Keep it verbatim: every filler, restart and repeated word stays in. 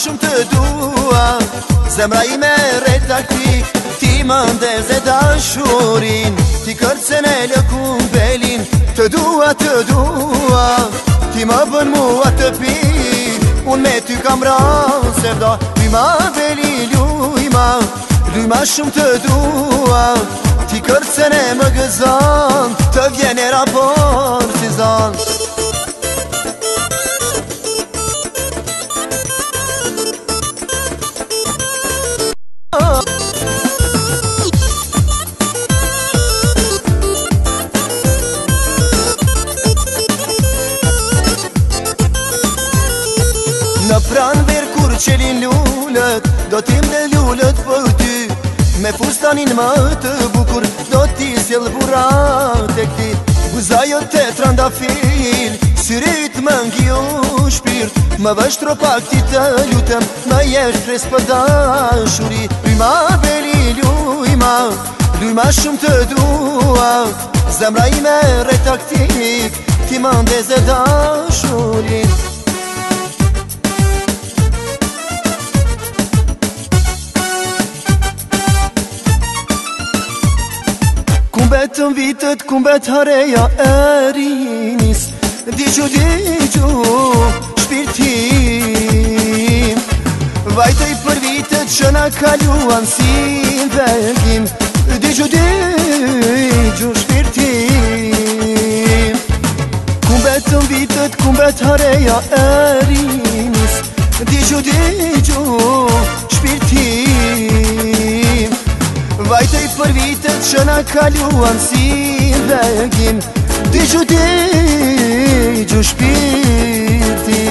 shumë të dua, zemra ime retakti, ti më ndeze dashurin, ti kërcen e lëkun belin, të dua, të dua, ti më bën mua të pin, unë me ty kam ranë sevda, lujma beli lujma, lujma shumë të dua, ti kërcen e më gëzan, të vjen e rapor si zan. Në pranë verë kur qelin lullët, do t'im dhe lullët për ty, me fustanin më të bukur, do t'i s'jel burat e këti. Buzajo të trandafil, syrit më ngju shpirt, më vështro pak ti të lutëm, më jesh pres për dashuri. Lujma beli lujma, lujma shumë të dua, zemra ime retaktik, ti më ndeze dashurin. Kumbetën vitët, kumbet hareja e rinis, digju, digju, shpirtim, vajtej për vitët që na kaluan si vegim, digju, digju, shpirtim. Kumbetën vitët, kumbet hareja e rinis, digju, digju, shpirtim, vajtej për vitët që na kaluan si vegim, digju, digju, shpirti.